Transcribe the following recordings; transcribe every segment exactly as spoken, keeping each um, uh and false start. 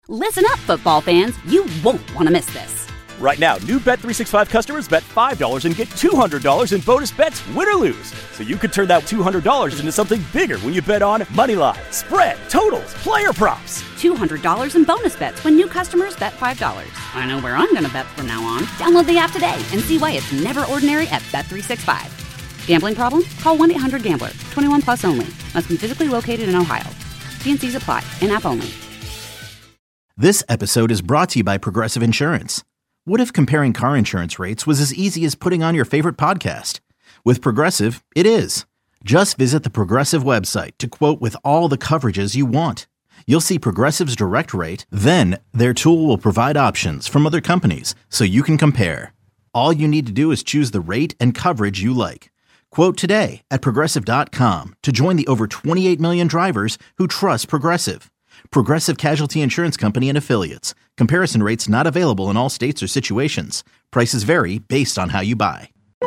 Listen up, football fans. You won't want to miss this. Right now, new Bet three sixty-five customers bet five dollars and get two hundred dollars in bonus bets, win or lose. So you could turn that two hundred dollars into something bigger when you bet on moneyline, spread, totals, player props. two hundred dollars in bonus bets when new customers bet five dollars. I know where I'm going to bet from now on. Download the app today and see why it's never ordinary at Bet three sixty-five. Gambling problem? Call one eight hundred gambler. twenty-one plus only. Must be physically located in Ohio. T and C's apply. In-app only. This episode is brought to you by Progressive Insurance. What if comparing car insurance rates was as easy as putting on your favorite podcast? With Progressive, it is. Just visit the Progressive website to quote with all the coverages you want. You'll see Progressive's direct rate, then their tool will provide options from other companies so you can compare. All you need to do is choose the rate and coverage you like. Quote today at Progressive dot com to join the over twenty-eight million drivers who trust Progressive. Progressive Casualty Insurance Company and Affiliates. Comparison rates not available in all states or situations. Prices vary based on how you buy.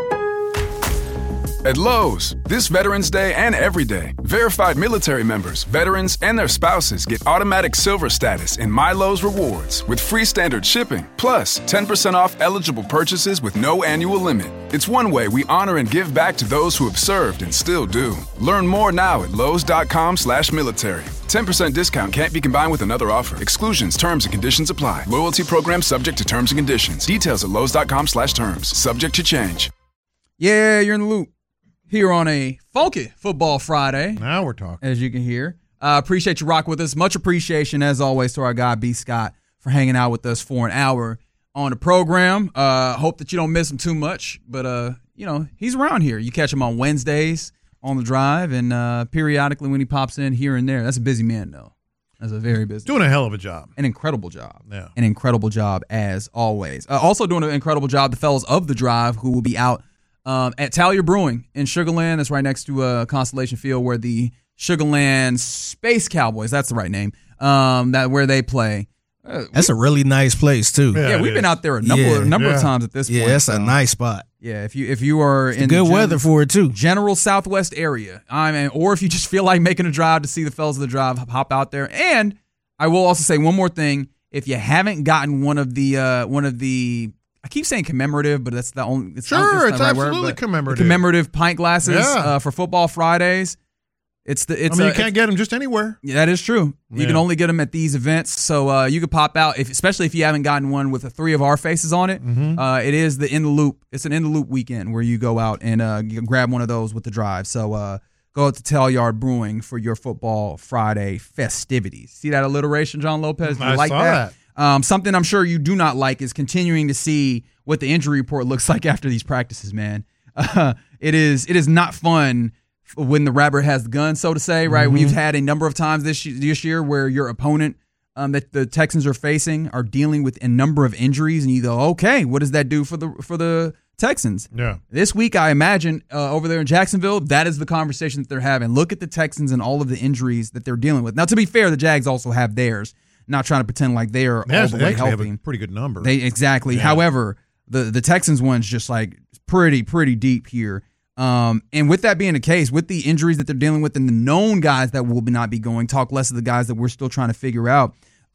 At Lowe's, this Veterans Day and every day, verified military members, veterans, and their spouses get automatic silver status in My Lowe's Rewards with free standard shipping, plus ten percent off eligible purchases with no annual limit. It's one way we honor and give back to those who have served and still do. Learn more now at lowes.com slash military. ten percent discount can't be combined with another offer. Exclusions, terms, and conditions apply. Loyalty program subject to terms and conditions. Details at lowes.com slash terms. Subject to change. Yeah, you're in the loop. Here on a funky Football Friday. Now we're talking. As you can hear. Uh, appreciate you rock with us. Much appreciation, as always, to our guy, B. Scott, for hanging out with us for an hour on the program. Uh, hope that you don't miss him too much. But, uh, you know, he's around here. You catch him on Wednesdays on the drive and uh, periodically when he pops in here and there. That's a busy man, though. That's a very busy Doing a hell of a job. An incredible job. Yeah. An incredible job, as always. Uh, also doing an incredible job, the fellas of the drive who will be out Um, at Talia Brewing in Sugar Land. That's right next to uh, Constellation Field, where the Sugar Land Space Cowboys, that's the right name, um, that where they play. Uh, that's we, a really nice place too. Yeah, yeah we've been out there a number, yeah. a number yeah. of times at this yeah, point. Yeah, it's so. a nice spot. Yeah, if you if you are it's in good the gen- weather for it too, general Southwest area, I mean, or if you just feel like making a drive to see the fellas of the drive, hop out there. And I will also say one more thing: if you haven't gotten one of the uh, one of the I keep saying commemorative, but that's the only. It's sure, not, it's right absolutely word, commemorative. Commemorative pint glasses yeah. uh, for Football Fridays. It's the. It's I mean, a, you can't get them just anywhere. Yeah, that is true. You yeah. can only get them at these events, so uh, you could pop out, if, especially if you haven't gotten one with the three of our faces on it. Mm-hmm. Uh, it is the In the Loop. It's an In the Loop weekend where you go out and uh, you can grab one of those with the drive. So uh, go out to Talyard Brewing for your Football Friday festivities. See that alliteration, John Lopez? Do you I like saw that? that. Um, something I'm sure you do not like is continuing to see what the injury report looks like after these practices, man. Uh, it is it is not fun when the rabbit has the gun, so to say, right? Mm-hmm. We've had a number of times this this year where your opponent um, that the Texans are facing are dealing with a number of injuries, and you go, okay, what does that do for the for the Texans? Yeah. This week, I imagine uh, over there in Jacksonville, that is the conversation that they're having. Look at the Texans and all of the injuries that they're dealing with. Now, to be fair, the Jags also have theirs. Not trying to pretend like they are they all the way actually healthy. Have a pretty good number. They exactly. Yeah. However, the the Texans one's just like pretty pretty deep here. Um, and with that being the case, with the injuries that they're dealing with and the known guys that will not be going, talk less of the guys that we're still trying to figure out.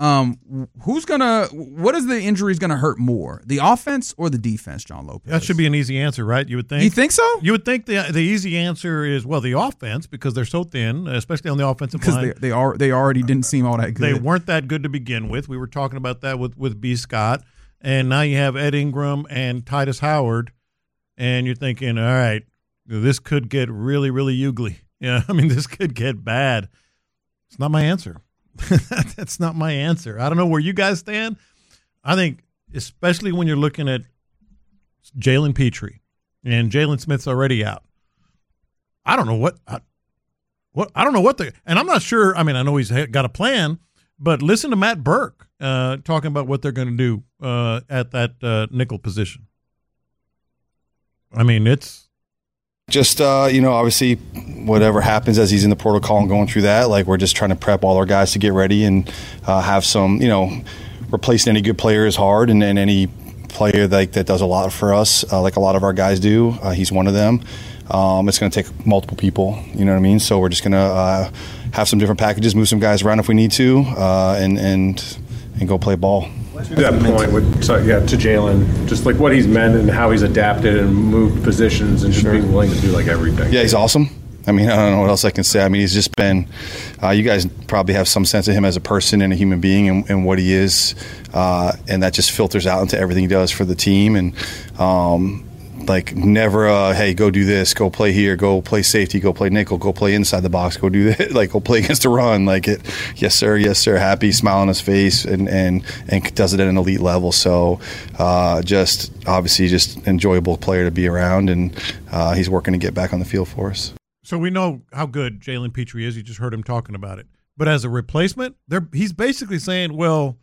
Um, who's gonna? What is the injuries gonna hurt more, the offense or the defense, John Lopez? That should be an easy answer, right? You would think. You think so? You would think the the easy answer is well, the offense, because they're so thin, especially on the offensive because line. Because they they are they already didn't seem all that good. They weren't that good to begin with. We were talking about that with with B. Scott, and now you have Ed Ingram and Titus Howard, and you're thinking, all right, this could get really really ugly. Yeah, I mean this could get bad. It's not my answer. That's not my answer. I don't know where you guys stand. I think, especially when you're looking at Jalen Petrie and Jalen Smith's already out. I don't know what, I, what I don't know what the, and I'm not sure. I mean, I know he's got a plan, but listen to Matt Burke uh, talking about what they're going to do uh, at that uh, nickel position. I mean, it's. Just, uh, you know, obviously whatever happens as he's in the protocol and going through that, like we're just trying to prep all our guys to get ready and uh, have some, you know, replacing any good player is hard, and, and any player like that does a lot for us, uh, like a lot of our guys do. Uh, he's one of them. Um, it's going to take multiple people, you know what I mean? So we're just going to uh, have some different packages, move some guys around if we need to, uh, and, and and go play ball. To that point, with so, yeah, to Jalen, just like what he's meant and how he's adapted and moved positions and just sure. being willing to do like everything. Yeah, he's awesome. I mean, I don't know what else I can say. I mean, he's just been uh, – you guys probably have some sense of him as a person and a human being and, and what he is, uh, and that just filters out into everything he does for the team. And, um, like, never, uh, hey, go do this, go play here, go play safety, go play nickel, go play inside the box, go do that, like, go play against the run. Like, it, yes, sir, yes, sir, happy, smile on his face, and, and, and does it at an elite level. So uh, just obviously just enjoyable player to be around, and uh, he's working to get back on the field for us. So we know how good Jalen Petrie is. You just heard him talking about it. But as a replacement, they're, he's basically saying, well,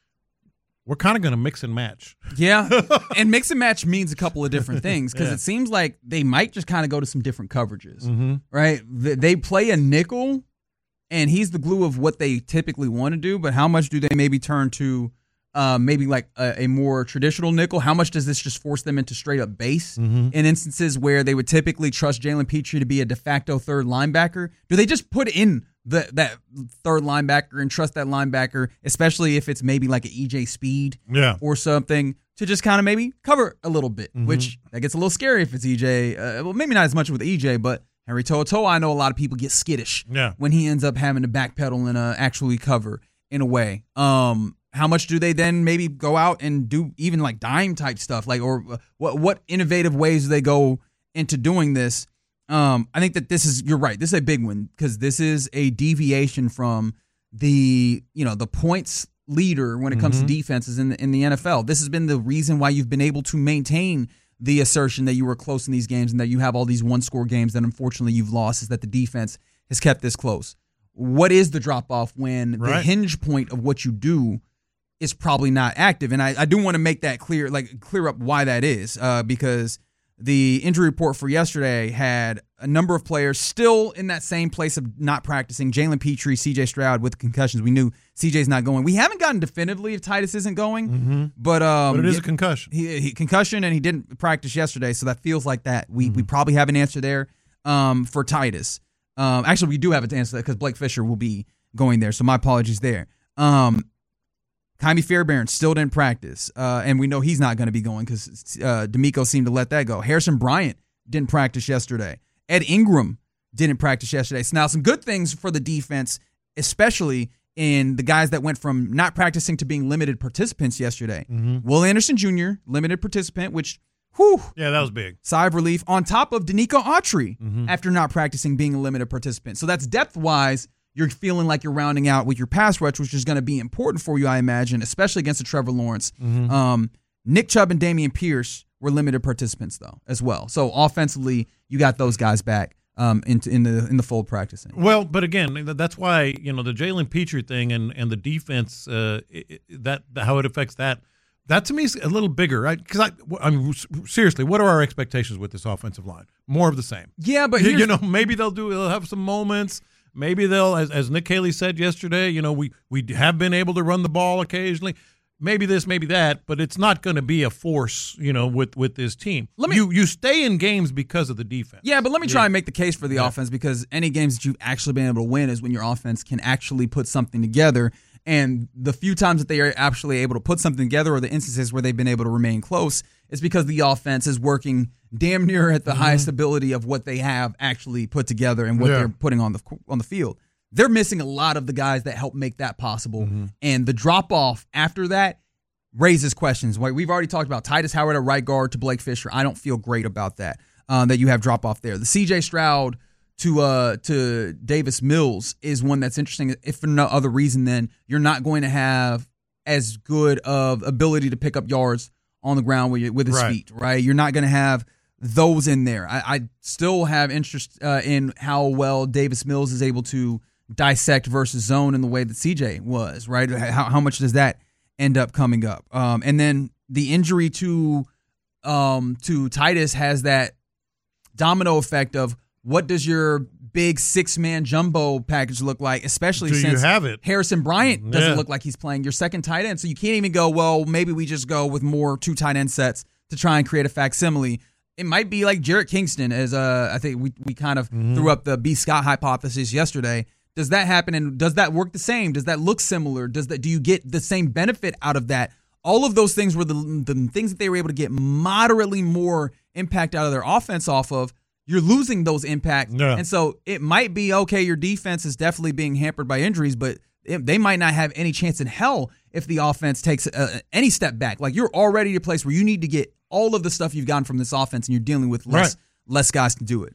we're kind of going to mix and match. Yeah, and mix and match means a couple of different things because yeah. it seems like they might just kind of go to some different coverages, mm-hmm. right? They play a nickel, and he's the glue of what they typically want to do, but how much do they maybe turn to Uh, maybe like a, a more traditional nickel? How much does this just force them into straight up base mm-hmm. in instances where they would typically trust Jalen Petrie to be a de facto third linebacker? Do they just put in the that third linebacker and trust that linebacker, especially if it's maybe like an E J Speed yeah. or something, to just kind of maybe cover a little bit, mm-hmm. which that gets a little scary if it's E J. Uh, well, maybe not as much with E J, but Henry To'oTo'o, I know a lot of people get skittish yeah. when he ends up having to backpedal and uh, actually cover in a way. Um, How much do they then maybe go out and do even like dime type stuff? Like, or what what innovative ways do they go into doing this? Um, I think that this is, you're right, this is a big one because this is a deviation from the, you know, the points leader when it comes mm-hmm. to defenses in the, in the N F L. This has been the reason why you've been able to maintain the assertion that you were close in these games and that you have all these one score games that unfortunately you've lost, is that the defense has kept this close. What is the drop off when right. the hinge point of what you do is probably not active? And I, I do want to make that clear, like clear up why that is, uh, because the injury report for yesterday had a number of players still in that same place of not practicing. Jalen Petrie, C J Stroud with concussions. We knew C J's not going. We haven't gotten definitively if Titus isn't going, mm-hmm. but um, but it is he, a concussion. He, he concussion, and he didn't practice yesterday, so that feels like that. We mm-hmm. we probably have an answer there um, for Titus. Um, actually, we do have an answer because Blake Fisher will be going there, so my apologies there. Um, Kymie Fairbairn still didn't practice, uh, and we know he's not going to be going because uh, D'Amico seemed to let that go. Harrison Bryant didn't practice yesterday. Ed Ingram didn't practice yesterday. So now some good things for the defense, especially in the guys that went from not practicing to being limited participants yesterday. Mm-hmm. Will Anderson Junior, limited participant, which, whew. Yeah, that was big. Sigh of relief on top of Danico Autry mm-hmm. after not practicing being a limited participant. So that's depth-wise. You're feeling like you're rounding out with your pass rush, which is going to be important for you, I imagine, especially against a Trevor Lawrence. Mm-hmm. Um, Nick Chubb and Dameon Pierce were limited participants, though, as well. So offensively, you got those guys back um, in, in the in the full practicing. Well, but again, that's why, you know, the Jalen Petrie thing and, and the defense, uh, it, that how it affects that, that to me is a little bigger, right? Because I, I mean, seriously, what are our expectations with this offensive line? More of the same. Yeah, but you, you know, maybe they'll do, they'll have some moments. Maybe they'll, as, as Nick Haley said yesterday, you know, we, we have been able to run the ball occasionally. Maybe this, maybe that, but it's not going to be a force, you know, with, with this team. Let me, you you stay in games because of the defense. Yeah, but let me try yeah. and make the case for the yeah. offense, because any games that you've actually been able to win is when your offense can actually put something together. And the few times that they are actually able to put something together, or the instances where they've been able to remain close, is because the offense is working damn near at the mm-hmm. highest ability of what they have actually put together and what yeah. they're putting on the on the field. They're missing a lot of the guys that help make that possible. Mm-hmm. And the drop-off after that raises questions. We've already talked about Titus Howard at right guard to Blake Fisher. I don't feel great about that, um, that you have drop-off there. The C J Stroud to uh, to Davis Mills is one that's interesting, if for no other reason than you're not going to have as good of ability to pick up yards on the ground with, with his right. feet, right? You're not going to have those in there. I, I still have interest uh, in how well Davis Mills is able to dissect versus zone in the way that C J was, right? How, how much does that end up coming up? Um, and then the injury to um, to Titus has that domino effect of what does your big six-man jumbo package look like, especially Do since you have it? Harrison Bryant doesn't Yeah. look like he's playing your second tight end. So you can't even go, well, maybe we just go with more two tight end sets to try and create a facsimile. It might be like Jarrett Kingston, as uh, I think we, we kind of Mm-hmm. threw up the B. Scott hypothesis yesterday, Does that happen, and does that work the same? Does that look similar? Does that do you get the same benefit out of that? All of those things were the, the things that they were able to get moderately more impact out of their offense off of. You're losing those impacts. Yeah. And so it might be, okay, your defense is definitely being hampered by injuries, but it, they might not have any chance in hell if the offense takes uh, any step back. Like, you're already at a place where you need to get all of the stuff you've gotten from this offense, and you're dealing with less, right. less guys to do it.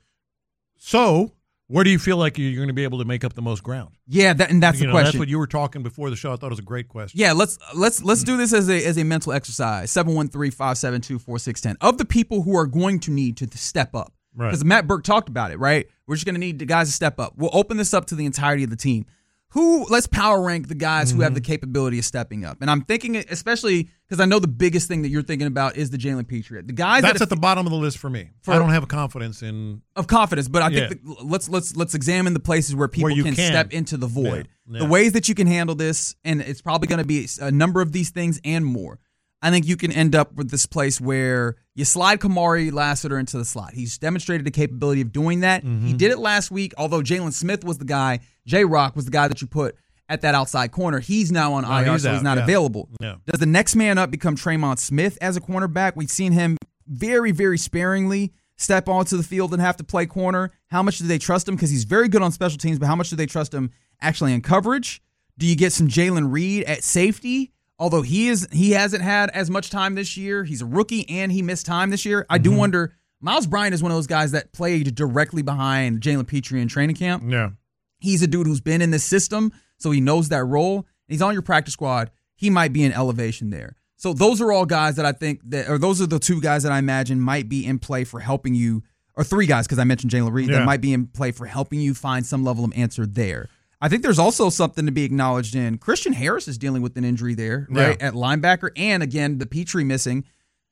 So where do you feel like you're going to be able to make up the most ground? Yeah, that, and that's you the know, question. That's what you were talking before the show. I thought it was a great question. Yeah, let's let's let's do this as a as a mental exercise. seven one three, five seven two, four six one zero. Of the people who are going to need to step up, because right. Matt Burke talked about it, right? We're just going to need the guys to step up. We'll open this up to the entirety of the team. Who let's power rank the guys mm-hmm. who have the capability of stepping up. And I'm thinking, especially because I know the biggest thing that you're thinking about is the Jalen Petrie. The guys that's that at the bottom of the list for me. For, I don't have a confidence in of confidence, but I yeah. think the, let's let's let's examine the places where people where you can, can step into the void. Yeah. Yeah. The ways that you can handle this, and it's probably going to be a number of these things and more. I think you can end up with this place where you slide Kamari Lassiter into the slot. He's demonstrated the capability of doing that. Mm-hmm. He did it last week, although Jalen Smith was the guy, J-Rock was the guy that you put at that outside corner. He's now on no, I R, he's so out, he's not yeah. available. Yeah. Does the next man up become Tremont Smith as a cornerback? We've seen him very, very sparingly step onto the field and have to play corner. How much do they trust him? Because he's very good on special teams, but how much do they trust him actually in coverage? Do you get some Jalen Reed at safety? Although he is he hasn't had as much time this year. He's a rookie and he missed time this year. I do mm-hmm. wonder, Miles Bryant is one of those guys that played directly behind Jalen Petrie in training camp. Yeah. He's a dude who's been in this system, so he knows that role. He's on your practice squad. He might be an elevation there. So those are all guys that I think that, or those are the two guys that I imagine might be in play for helping you, or three guys, because I mentioned Jalen Reed, yeah. that might be in play for helping you find some level of answer there. I think there's also something to be acknowledged in Christian Harris is dealing with an injury there, right, yeah. at linebacker. And, again, the Petrie missing.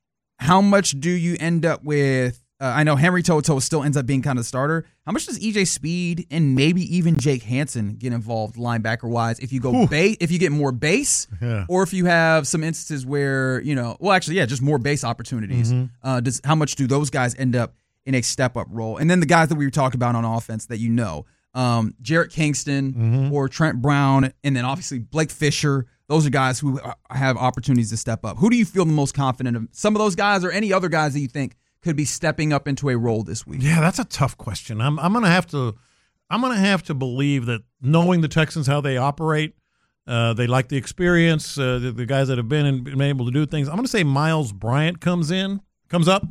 How much do you end up with uh, – I know Henry To'oTo'o still ends up being kind of the starter. How much does E J Speed and maybe even Jake Hansen get involved linebacker-wise if you go base, if you get more base yeah. or if you have some instances where, you know – well, actually, yeah, just more base opportunities. Mm-hmm. Uh, does How much do those guys end up in a step-up role? And then the guys that we were talking about on offense that you know – Um, Jarrett Kingston mm-hmm. or Trent Brown, and then obviously Blake Fisher. Those are guys who have opportunities to step up. Who do you feel the most confident of? Some of those guys or any other guys that you think could be stepping up into a role this week? Yeah, that's a tough question. I'm I'm gonna have to I'm gonna have to believe that knowing the Texans how they operate, uh, they like the experience, uh, the, the guys that have been and been able to do things. I'm gonna say Miles Bryant comes in, comes up,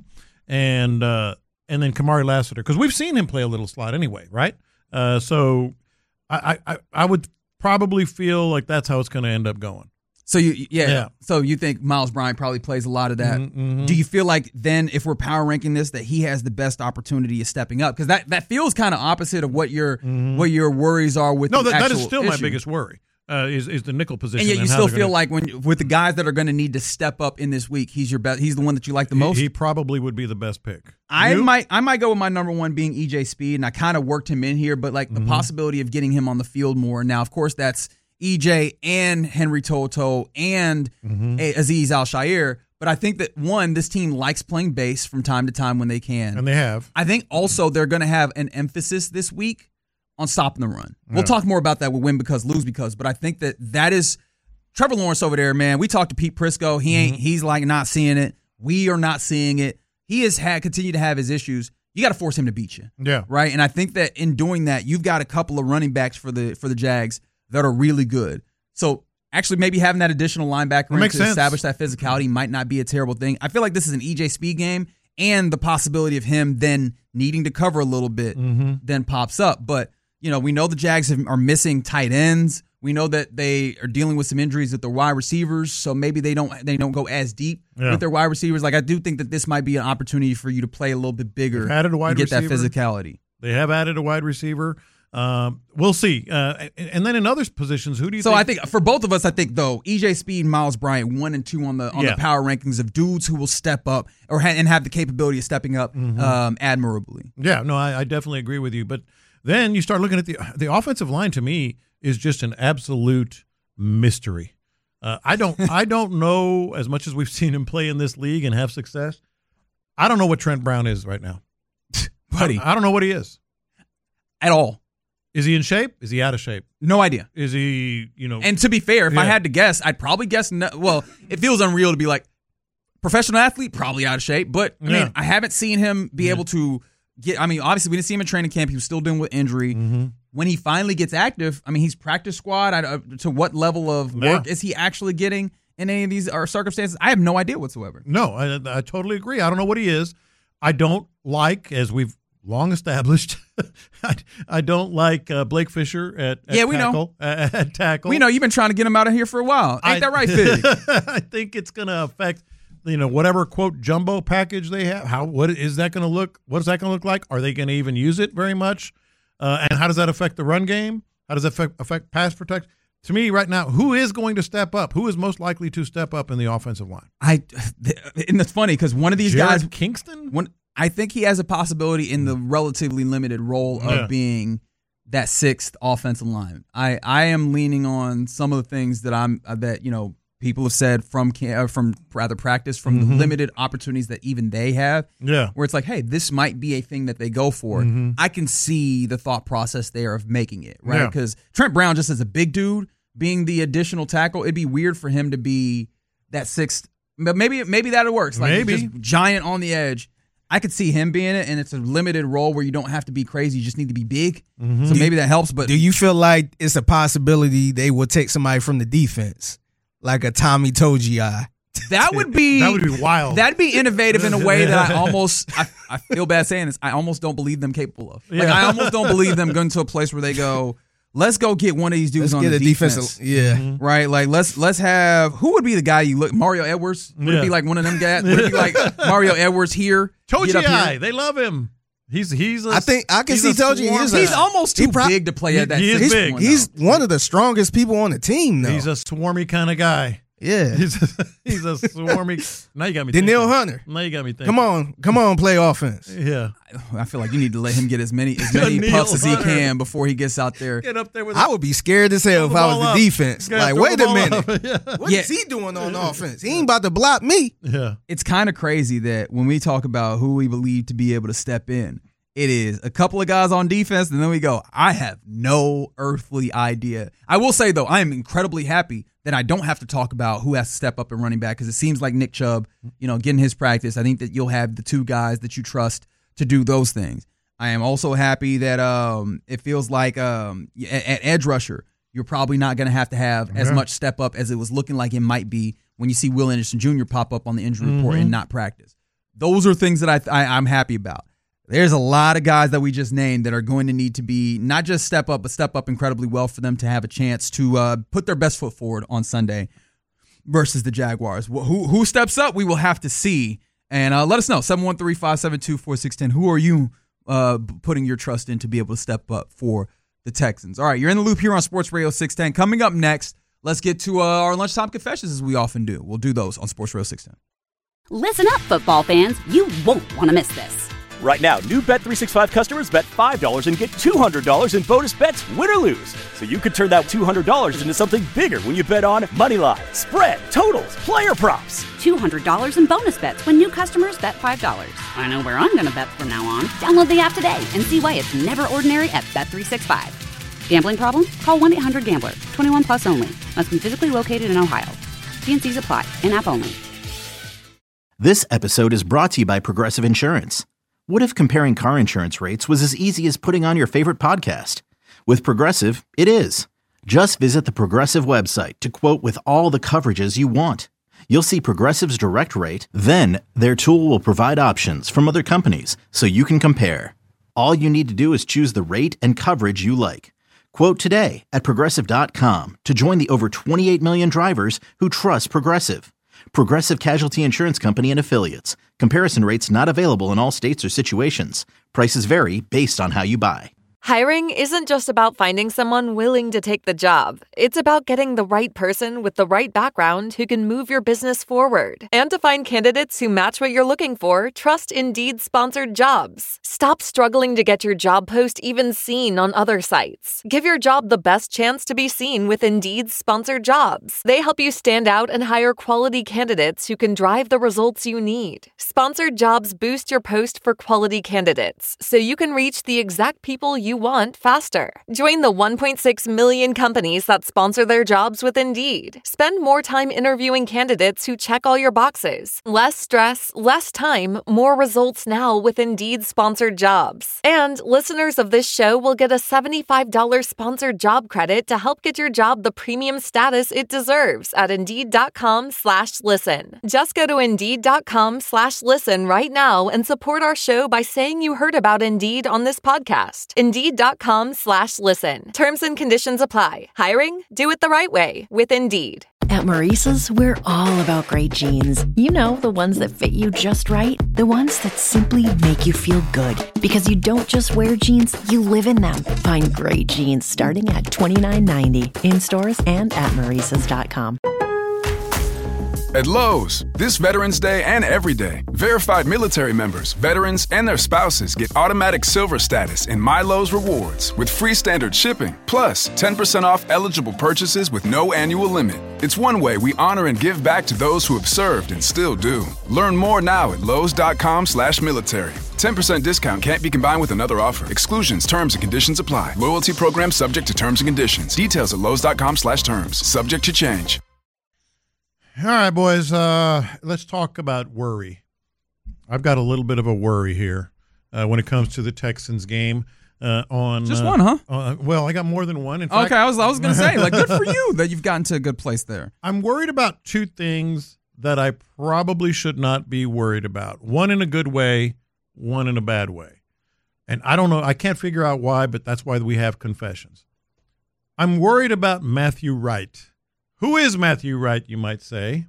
and uh, and then Kamari Lassiter, because we've seen him play a little slot anyway, right? Uh, so I, I I would probably feel like that's how it's going to end up going. So you yeah, yeah. So you think Miles Bryant probably plays a lot of that. Mm-hmm. Do you feel like then if we're power ranking this that he has the best opportunity of stepping up? Because that, that feels kind of opposite of what your mm-hmm. what your worries are with no, the that, that is actual still issue. my biggest worry. Uh, is is the nickel position, and yet you and how still they're feel gonna, like when with the guys that are going to need to step up in this week, he's your best. He's the one that you like the he, most. He probably would be the best pick. I you? might I might go with my number one being E J Speed, and I kind of worked him in here, but like the mm-hmm. possibility of getting him on the field more. Now, of course, that's E J and Henry To'oTo'o and mm-hmm. Azeez Al-Shaair. But I think that one, this team likes playing base from time to time when they can, and they have. I think also they're going to have an emphasis this week on stopping the run. We'll yeah. talk more about that with win because, lose because, but I think that that is Trevor Lawrence over there, man. We talked to Pete Prisco. He ain't. Mm-hmm. He's like not seeing it. We are not seeing it. He has had continued to have his issues. You got to force him to beat you. Yeah. Right. And I think that in doing that, you've got a couple of running backs for the for the Jags that are really good. So actually, maybe having that additional linebacker room to sense. establish that physicality might not be a terrible thing. I feel like this is an E J Speed game, and the possibility of him then needing to cover a little bit mm-hmm. then pops up. But you know, we know the Jags have, are missing tight ends. We know that they are dealing with some injuries with their wide receivers, so maybe they don't they don't go as deep yeah. with their wide receivers. Like I do think that this might be an opportunity for you to play a little bit bigger They've added a wide and get receiver. that physicality. They have added a wide receiver. Um, we'll see. Uh, and then in other positions, who do you so think? I think for both of us, I think, though, E J Speed and Miles Bryant, one and two on the on yeah. the power rankings of dudes who will step up or ha- and have the capability of stepping up mm-hmm. um, admirably. Yeah, no, I, I definitely agree with you. But then you start looking at the the offensive line. To me, is just an absolute mystery. Uh, I don't I don't know, as much as we've seen him play in this league and have success, I don't know what Trent Brown is right now. Buddy. I, I don't know what he is. At all. Is he in shape? Is he out of shape? No idea. Is he, you know? And to be fair, if yeah. I had to guess, I'd probably guess no. Well, it feels unreal to be like, professional athlete, probably out of shape. But, I yeah. mean, I haven't seen him be yeah. able to get – I mean, obviously, we didn't see him in training camp. He was still dealing with injury. Mm-hmm. When he finally gets active, I mean, he's practice squad. I, uh, to what level of work yeah. is he actually getting in any of these or circumstances? I have no idea whatsoever. No, I, I totally agree. I don't know what he is. I don't like, as we've long established, I, I don't like uh, Blake Fisher at, at yeah, we tackle. know. At, at tackle. We know you've been trying to get him out of here for a while. Ain't I, that right, Fig? I think it's going to affect – you know, whatever quote jumbo package they have. How what is that going to look? What is that going to look like? Are they going to even use it very much? Uh, and how does that affect the run game? How does that affect, affect pass protection? To me, right now, who is going to step up? Who is most likely to step up in the offensive line? I and it's funny because one of these Jared guys, Kingston, one I think he has a possibility in the relatively limited role of yeah. being that sixth offensive line. I I am leaning on some of the things that I'm that you know. People have said from uh, from rather practice, from mm-hmm. the limited opportunities that even they have, yeah. where it's like, hey, this might be a thing that they go for. Mm-hmm. I can see the thought process there of making it, right? Yeah. Because Trent Brown, just as a big dude, being the additional tackle, it'd be weird for him to be that sixth. But maybe maybe that works. Like maybe. Just giant on the edge. I could see him being it, and it's a limited role where you don't have to be crazy. You just need to be big. Mm-hmm. So maybe that helps. But do you feel like it's a possibility they will take somebody from the defense? Like a Tommy Togiai. That would be that would be wild. That'd be innovative in a way that I almost I, I feel bad saying this. I almost don't believe them capable of. Like Yeah. I almost don't believe them going to a place where they go, let's go get one of these dudes Let's on get the a defense. defensive, yeah, Mm-hmm. Right? Like let's let's have who would be the guy you look Mario Edwards? Would Yeah. it be like one of them guys? Would it be like Mario Edwards here? Get up Togiai, here? they love him. He's he's. A, I think I can he's see a Togiai. swarm- He's, a- He's almost too he prob- big to play at that. he is six big. one, He's though. one of the strongest people on the team, though. He's a swarmy kind of guy. yeah. He's a, he's a swarmy. Now you got me. Danielle thinking. Hunter. Now you got me thinking. Come on, come on, play offense. Yeah. I feel like you need to let him get as many as many Neil puffs as he Hunter. can before he gets out there. Get up there with. I would be scared as hell if Throw I the was ball the up. defense. Gotta Like, throw wait the a ball minute. up. Yeah. What Yeah. is he doing on offense? He ain't about to block me. Yeah. It's kind of crazy that when we talk about who we believe to be able to step in, it is a couple of guys on defense, and then we go, I have no earthly idea. I will say, though, I am incredibly happy that I don't have to talk about who has to step up in running back because it seems like Nick Chubb, you know, getting his practice. I think that you'll have the two guys that you trust to do those things. I am also happy that um, it feels like um, at, at edge rusher, you're probably not going to have to have as Yeah. much step up as it was looking like it might be when you see Will Anderson Junior pop up on the injury report Mhm. and not practice. Those are things that I, I I'm happy about. There's a lot of guys that we just named that are going to need to be not just step up, but step up incredibly well for them to have a chance to uh, put their best foot forward on Sunday versus the Jaguars. Wh- Who who steps up, we will have to see. And uh, let us know, seven one three, five seven two, four six one zero. Who are you uh, putting your trust in to be able to step up for the Texans? All right, you're in the loop here on Sports Radio six ten. Coming up next, let's get to uh, our lunchtime confessions as we often do. We'll do those on Sports Radio six ten. Listen up, football fans. You won't want to miss this. Right now, new Bet three sixty-five customers bet five dollars and get two hundred dollars in bonus bets, win or lose. So you could turn that two hundred dollars into something bigger when you bet on Moneyline, spread, totals, player props. two hundred dollars in bonus bets when new customers bet five dollars. I know where I'm going to bet from now on. Download the app today and see why it's never ordinary at Bet three sixty-five. Gambling problem? Call one eight hundred gambler. twenty-one plus only. Must be physically located in Ohio. T and C's apply. In-app only. This episode is brought to you by Progressive Insurance. What if comparing car insurance rates was as easy as putting on your favorite podcast? With Progressive, it is. Just visit the Progressive website to quote with all the coverages you want. You'll see Progressive's direct rate, then their tool will provide options from other companies so you can compare. All you need to do is choose the rate and coverage you like. Quote today at Progressive dot com to join the over twenty-eight million drivers who trust Progressive. Progressive Casualty Insurance Company and Affiliates. Comparison rates not available in all states or situations. Prices vary based on how you buy. Hiring isn't just about finding someone willing to take the job. It's about getting the right person with the right background who can move your business forward. And to find candidates who match what you're looking for, trust Indeed sponsored jobs. Stop struggling to get your job post even seen on other sites. Give your job the best chance to be seen with Indeed sponsored jobs. They help you stand out and hire quality candidates who can drive the results you need. Sponsored jobs boost your post for quality candidates, so you can reach the exact people you you want faster. Join the one point six million companies that sponsor their jobs with Indeed. Spend more time interviewing candidates who check all your boxes. Less stress, less time, more results now with Indeed sponsored jobs. And listeners of this show will get a seventy-five dollars sponsored job credit to help get your job the premium status it deserves at Indeed.com slash listen. Just go to Indeed.com slash listen right now and support our show by saying you heard about Indeed on this podcast. Indeed.com slash listen. Terms and conditions apply. Hiring? Do it the right way with Indeed. At Maurice's, we're all about great jeans. You know, the ones that fit you just right. The ones that simply make you feel good. Because you don't just wear jeans, you live in them. Find great jeans starting at twenty-nine ninety in stores and at Maurices dot com. At Lowe's, this Veterans Day and every day, verified military members, veterans, and their spouses get automatic silver status in My Lowe's Rewards with free standard shipping, plus ten percent off eligible purchases with no annual limit. It's one way we honor and give back to those who have served and still do. Learn more now at Lowe's.com slash military. ten percent discount can't be combined with another offer. Exclusions, terms, and conditions apply. Loyalty program subject to terms and conditions. Details at Lowe's.com slash terms. Subject to change. All right, boys, uh, let's talk about worry. I've got a little bit of a worry here uh, when it comes to the Texans game. Uh, on Just uh, one, huh? Uh, well, I got more than one. In fact, okay, I was I was going to say, like, good for you that you've gotten to a good place there. I'm worried about two things that I probably should not be worried about. One in a good way, one in a bad way. And I don't know, I can't figure out why, but that's why we have confessions. I'm worried about Matthew Wright. Who is Matthew Wright, you might say?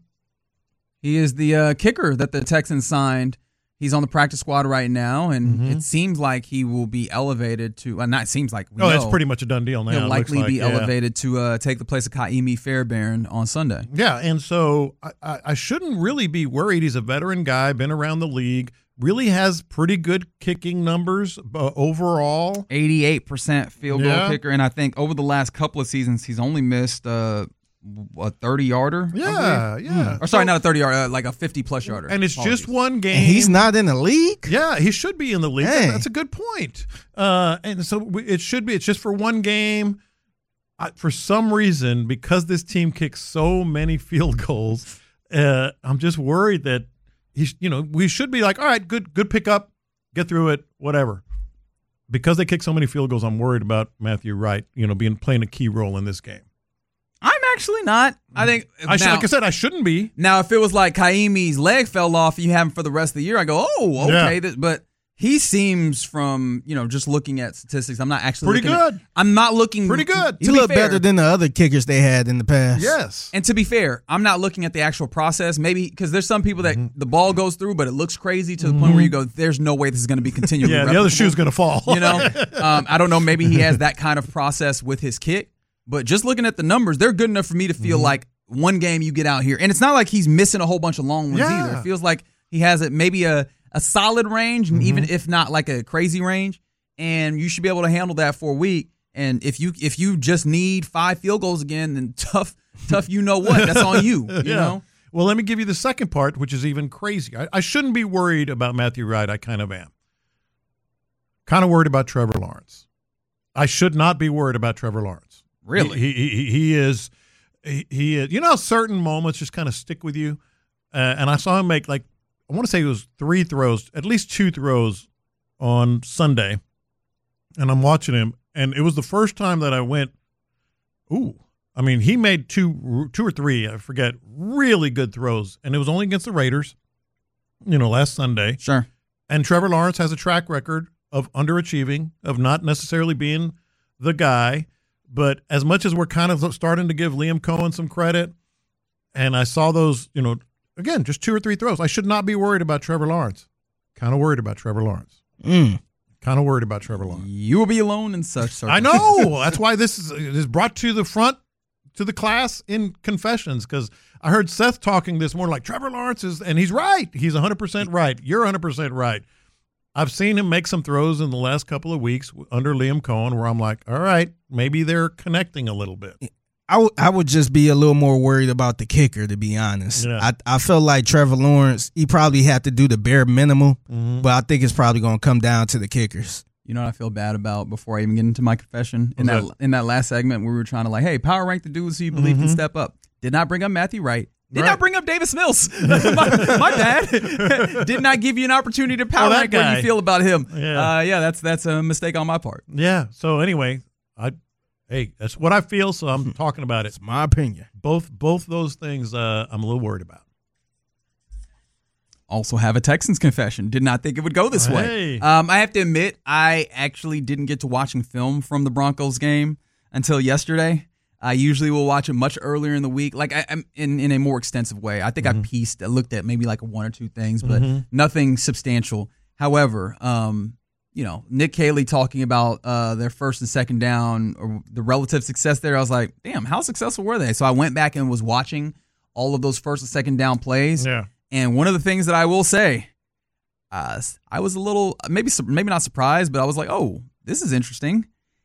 He is the uh, kicker that the Texans signed. He's on the practice squad right now, and mm-hmm. it seems like he will be elevated to well, – not seems like. We oh, know, it's pretty much a done deal now. He'll likely like, be yeah. elevated to uh, take the place of Kaimi Fairbairn on Sunday. Yeah, and so I, I, I shouldn't really be worried. He's a veteran guy, been around the league, really has pretty good kicking numbers uh, overall. eighty-eight percent field goal yeah. kicker, and I think over the last couple of seasons he's only missed uh, – a thirty-yarder? Yeah, yeah. Or sorry, not a thirty-yarder, uh, like a fifty-plus yarder. And it's Apologies. just one game. And he's not in the league? Yeah, he should be in the league. Hey. That's a good point. Uh, and so it should be. It's just for one game. I, for some reason, because this team kicks so many field goals, uh, I'm just worried that he, you know, we should be like, all right, good, good pickup, get through it, whatever. Because they kick so many field goals, I'm worried about Matthew Wright, you know, being playing a key role in this game. I'm actually not. I think I should, now, like I said, I shouldn't be. Now, if it was like Kaimi's leg fell off and you have him for the rest of the year, I go, oh, okay. Yeah. This, but he seems from, you know, just looking at statistics, I'm not actually Pretty looking good. At, I'm not looking. Pretty good. He looked better than the other kickers they had in the past. Yes. And to be fair, I'm not looking at the actual process. Maybe because there's some people that mm-hmm. the ball goes through, but it looks crazy to the mm-hmm. point where you go, there's no way this is going to be continually Yeah, replicable. the other shoe's going to fall. You know, um, I don't know. Maybe he has that kind of process with his kick. But just looking at the numbers, they're good enough for me to feel mm-hmm. like one game you get out here. And it's not like he's missing a whole bunch of long ones yeah. either. It feels like he has it maybe a, a solid range, mm-hmm. even if not like a crazy range. And you should be able to handle that for a week. And if you if you just need five field goals again, then tough, tough you know what. That's on you, you yeah. know? Well, let me give you the second part, which is even crazy. I, I shouldn't be worried about Matthew Wright. I kind of am. Kind of worried about Trevor Lawrence. I should not be worried about Trevor Lawrence. Really? He he, he, he is he, he is. You know, certain moments just kind of stick with you. Uh, and I saw him make like I want to say it was three throws, at least two throws on Sunday. And I'm watching him, and it was the first time that I went, ooh. I mean, he made two two or three, I forget, really good throws, and it was only against the Raiders, you know, last Sunday. Sure. And Trevor Lawrence has a track record of underachieving, of not necessarily being the guy. But as much as we're kind of starting to give Liam Cohen some credit, and I saw those, you know, again, just two or three throws, I should not be worried about Trevor Lawrence. Kind of worried about Trevor Lawrence. Mm. Kind of worried about Trevor Lawrence. You will be alone in such circumstances. I know. That's why this is, is brought to the front, to the class in confessions, because I heard Seth talking this morning like Trevor Lawrence is, and he's right. He's one hundred percent right. You're one hundred percent right. I've seen him make some throws in the last couple of weeks under Liam Cohen where I'm like, all right, maybe they're connecting a little bit. I, w- I would just be a little more worried about the kicker, to be honest. Yeah. I, I feel like Trevor Lawrence, he probably had to do the bare minimum, Mm-hmm. but I think it's probably going to come down to the kickers. You know what I feel bad about before I even get into my confession? In that, that in that last segment where we were trying to like, hey, power rank the dudes who you believe mm-hmm. can step up. Did not bring up Matthew Wright. Did right. not bring up Davis Mills. my, my bad. Did not give you an opportunity to power oh, rank how you feel about him. Yeah. Uh, yeah, that's that's a mistake on my part. Yeah. So anyway, I hey, that's what I feel, so I'm talking about it. It's my opinion. Both both those things uh, I'm a little worried about. Also have a Texans confession. Did not think it would go this hey. way. Um, I have to admit, I actually didn't get to watching film from the Broncos game until yesterday. I usually will watch it much earlier in the week, like I, I'm in, in a more extensive way. I think mm-hmm. I pieced, I looked at maybe like one or two things, but mm-hmm. nothing substantial. However, um, you know, Nick Caley talking about uh, their first and second down, or the relative success there, I was like, damn, how successful were they? So I went back and was watching all of those first and second down plays. Yeah. And one of the things that I will say, uh, I was a little, maybe maybe not surprised, but I was like, oh, this is interesting.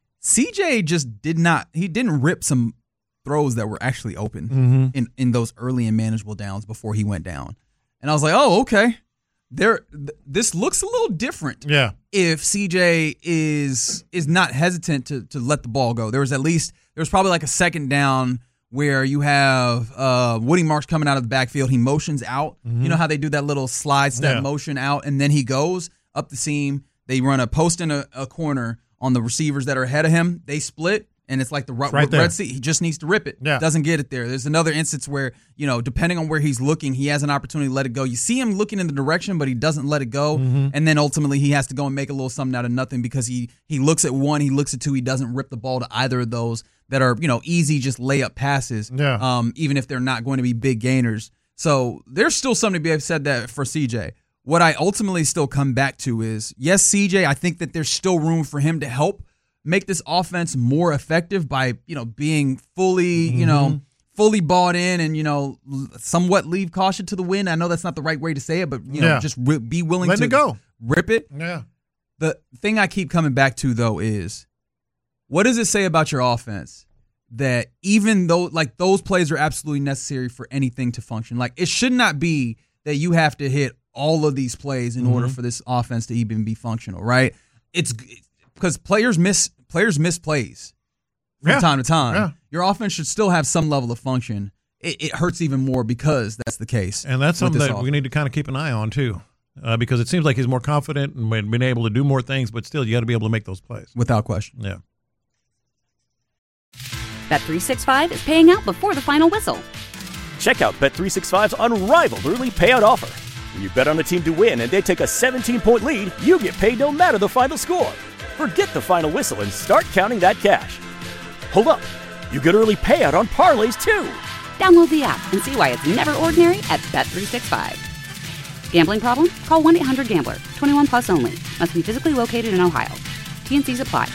C J just did not, he didn't rip some throws that were actually open mm-hmm. in, in those early and manageable downs before he went down. And I was like, oh, okay. There, th- this looks a little different. Yeah. If C J is is not hesitant to to let the ball go. There was at least, there was probably like a second down where you have uh, Woody Marks coming out of the backfield. He motions out. Mm-hmm. You know how they do that little slide step yeah. motion out, and then he goes up the seam. They run a post in a, a corner on the receivers that are ahead of him. They split, and it's like the it's right red seat. He just needs to rip it. Yeah. Doesn't get it there. There's another instance where, you know, depending on where he's looking, he has an opportunity to let it go. You see him looking in the direction, but he doesn't let it go. Mm-hmm. And then ultimately he has to go and make a little something out of nothing because he he looks at one, he looks at two, he doesn't rip the ball to either of those that are, you know, easy just layup passes, yeah. um, even if they're not going to be big gainers. So there's still something to be said that for C J. What I ultimately still come back to is, yes, C J, I think that there's still room for him to help make this offense more effective by, you know, being fully, mm-hmm. you know, fully bought in and, you know, somewhat leave caution to the wind. I know that's not the right way to say it, but, you know, yeah. just re- be willing Let to it go. rip it. Yeah. The thing I keep coming back to, though, is what does it say about your offense that even though, like, those plays are absolutely necessary for anything to function? Like, it should not be that you have to hit all of these plays in mm-hmm. order for this offense to even be functional, right? It's because players miss players miss plays from yeah. time to time. Yeah. Your offense should still have some level of function. It, it hurts even more because that's the case. And that's something that offense. we need to kind of keep an eye on, too, uh, because it seems like he's more confident and been able to do more things, but still you got to be able to make those plays. Without question. Yeah. Bet three sixty-five is paying out before the final whistle. Check out Bet three sixty-five's unrivaled early payout offer. When you bet on a team to win and they take a seventeen-point lead, you get paid no matter the final score. Forget the final whistle and start counting that cash. Hold up. You get early payout on parlays, too. Download the app and see why it's never ordinary at Bet three sixty-five. Gambling problem? Call one eight hundred gambler. twenty-one plus only. Must be physically located in Ohio. T N Cs apply.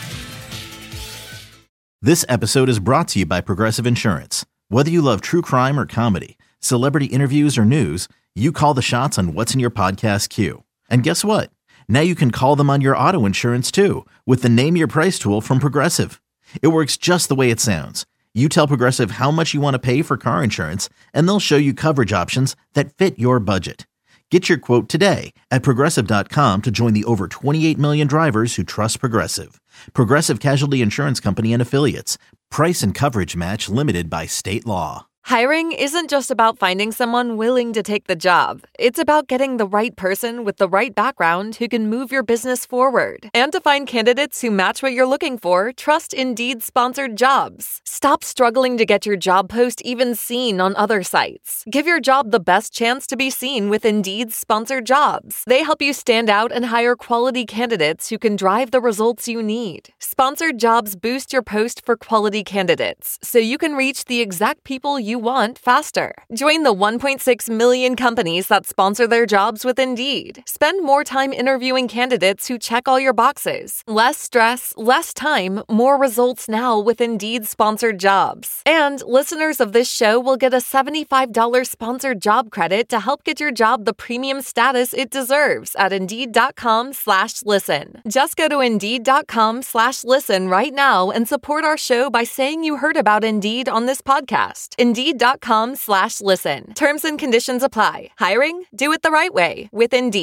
This episode is brought to you by Progressive Insurance. Whether you love true crime or comedy, celebrity interviews or news, you call the shots on what's in your podcast queue. And guess what? Now you can call them on your auto insurance too with the Name Your Price tool from Progressive. It works just the way it sounds. You tell Progressive how much you want to pay for car insurance, and they'll show you coverage options that fit your budget. Get your quote today at Progressive dot com to join the over twenty-eight million drivers who trust Progressive. Progressive Casualty Insurance Company and Affiliates. Price and coverage match limited by state law. Hiring isn't just about finding someone willing to take the job. It's about getting the right person with the right background who can move your business forward. And to find candidates who match what you're looking for, trust Indeed sponsored jobs. Stop struggling to get your job post even seen on other sites. Give your job the best chance to be seen with Indeed sponsored jobs. They help you stand out and hire quality candidates who can drive the results you need. Sponsored jobs boost your post for quality candidates, so you can reach the exact people you want faster. Join the one point six million companies that sponsor their jobs with Indeed. Spend more time interviewing candidates who check all your boxes. Less stress, less time, more results now with Indeed sponsored jobs. And listeners of this show will get a seventy-five dollars sponsored job credit to help get your job the premium status it deserves at Indeed.com slash listen. Just go to Indeed.com slash listen right now and support our show by saying you heard about Indeed on this podcast. Indeed.com slash listen. Terms and conditions apply. Hiring? Do it the right way with Indeed.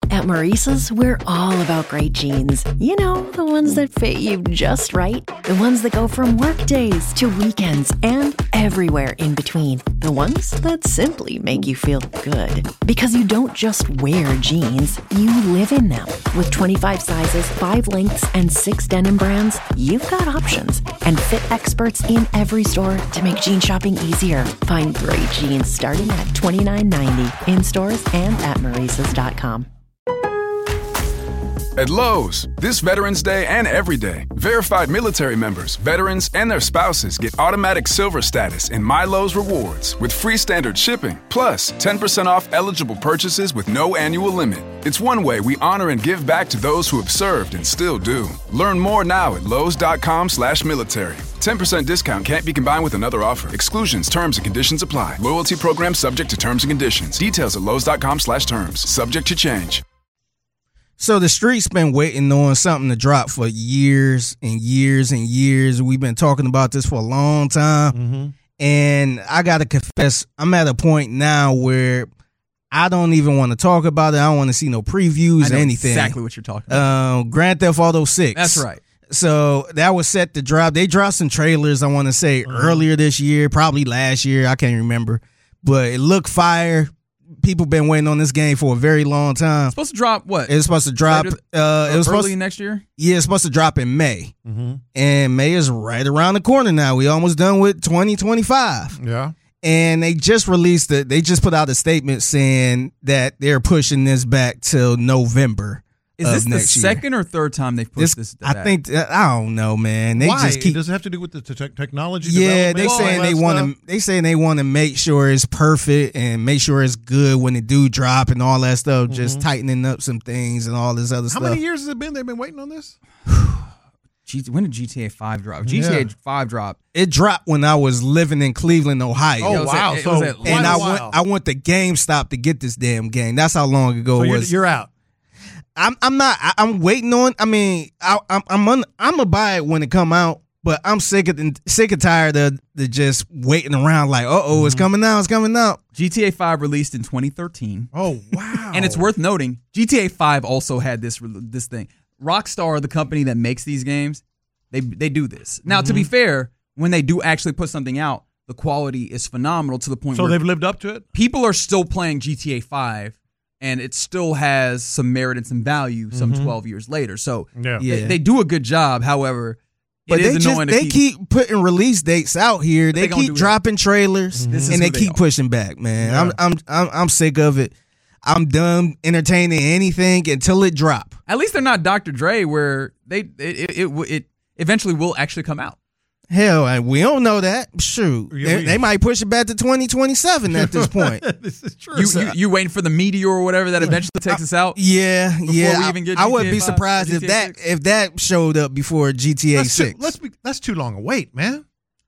At Maurice's, we're all about great jeans. You know, the ones that fit you just right. The ones that go from work days to weekends and everywhere in between. The ones that simply make you feel good. Because you don't just wear jeans, you live in them. With twenty-five sizes, five lengths, and six denim brands, you've got options. And fit experts in every store to make jean shopping easier. Find great jeans starting at twenty-nine ninety in stores and at Maurices dot com. At Lowe's, this Veterans Day and every day, verified military members, veterans, and their spouses get automatic silver status in My Lowe's Rewards with free standard shipping, plus ten percent off eligible purchases with no annual limit. It's one way we honor and give back to those who have served and still do. Learn more now at lowes.com slash military. ten percent discount can't be combined with another offer. Exclusions, terms, and conditions apply. Loyalty program subject to terms and conditions. Details at lowes.com slash terms. Subject to change. So the street's been waiting on something to drop for years and years and years. We've been talking about this for a long time. Mm-hmm. And I got to confess, I'm at a point now where I don't even want to talk about it. I don't want to see no previews or anything. Exactly what you're talking about. Um, Grand Theft Auto six. That's right. So that was set to drop. They dropped some trailers, I want to say, mm-hmm. earlier this year, probably last year. I can't remember. But it looked fire. People been waiting on this game for a very long time. It's supposed to drop what? It's supposed to drop. Later, uh, it was early supposed to, next year. Yeah, it's supposed to drop in May, mm-hmm. and May is right around the corner now. We almost done with twenty twenty-five. Yeah, and they just released it. They just put out a statement saying that they're pushing this back till November. Is this the second or third time they've pushed this, this I back? think I don't know, man. They Why? just keep. Does it have to do with the te- technology? Yeah, they saying they want to. They saying they want to make sure it's perfect and make sure it's good when it do drop and all that stuff. Mm-hmm. Just tightening up some things and all this other How stuff. How many years has it been? They've been waiting on this. G- when did G T A five drop? G T A yeah. five drop. It dropped when I was living in Cleveland, Ohio. Oh, wow. At, so, it was at, and I while. went, I went to GameStop to get this damn game. That's how long ago so it you're, was. You're out. I'm I'm not. I, I'm waiting on. I mean, I, I'm I'm un, I'm gonna buy it when it come out. But I'm sick of sick and tired of the just waiting around. Like, uh oh, mm-hmm. it's coming out. It's coming out. G T A five released in twenty thirteen. Oh wow! And it's worth noting, G T A five also had this this thing. Rockstar, the company that makes these games, they they do this. Now, mm-hmm. to be fair, when they do actually put something out, the quality is phenomenal to the point so where they've lived up to it. People are still playing G T A five. And it still has some merit and some value some mm-hmm. twelve years later. So yeah. they, they do a good job. However, but it they is just annoying they to keep, keep putting release dates out here. They, they keep dropping trailers mm-hmm. and they they keep are. pushing back, man. Yeah. I'm, I'm I'm I'm sick of it. I'm done entertaining anything until it drop. At least they're not Doctor Dre, where they it it, it, it eventually will actually come out. Hell, we don't know that. Shoot, Yeah, they, they might push it back to twenty twenty-seven at this point. This is true. You, you you waiting for the meteor or whatever that eventually takes us out? Yeah, yeah. we even get I, I wouldn't be G T A five surprised or if G T A that six? if that showed up before G T A that's six. Too, let's be. That's too long a wait, man.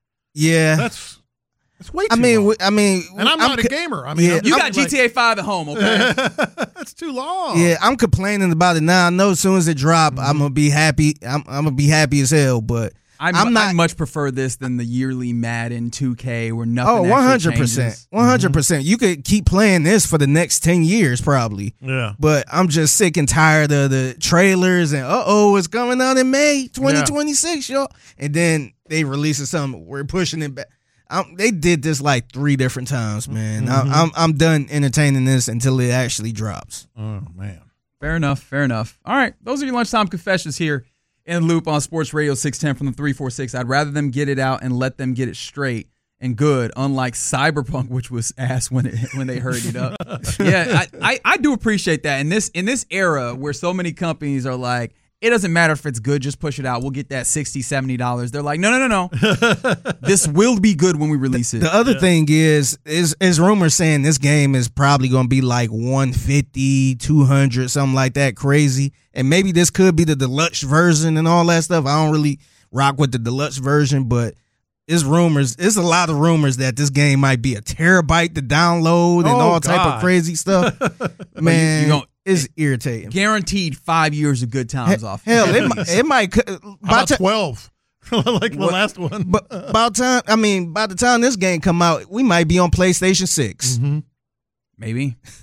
Yeah, That's that's way too I mean, long. I mean, and I'm not I'm a co- gamer. I mean, yeah, I'm You just got like, G T A five at home, okay? That's too long. Yeah, I'm complaining about it now. I know as soon as it drop, mm-hmm. I'm gonna be happy. I'm, I'm gonna be happy as hell. But I'm, I'm not. I much prefer this than the yearly Madden two K where nothing. Oh, one hundred percent, one hundred percent. Mm-hmm. You could keep playing this for the next ten years, probably. Yeah. But I'm just sick and tired of the trailers and uh oh, it's coming out in May twenty twenty-six, yeah. y'all. And then they releasing something. We're pushing it back. I'm, they did this like three different times, man. Mm-hmm. I'm, I'm I'm done entertaining this until it actually drops. Oh man. Fair enough. Fair enough. All right, those are your lunchtime confessions here in Loop on Sports Radio six ten from the three four six. I'd rather them get it out and let them get it straight and good, unlike Cyberpunk, which was ass when it when they hurried it up. yeah, I, I, I do appreciate that. In this in this era where so many companies are like, it doesn't matter if it's good, just push it out. We'll get that sixty dollars, seventy dollars. They're like, no, no, no, no. This will be good when we release it. The other yeah. thing is, is, is rumors saying this game is probably going to be like one fifty, two hundred, something like that, crazy. And maybe this could be the deluxe version and all that stuff. I don't really rock with the deluxe version, but it's rumors. It's a lot of rumors that this game might be a terabyte to download and oh, all God. type of crazy stuff. Man, you, you it's irritating. Guaranteed five years of good times He- off. Hell, it, might- it might. How about twelve? Like the What- last one. But by the time, I mean, by the time this game come out, we might be on PlayStation six. Mm-hmm. Maybe.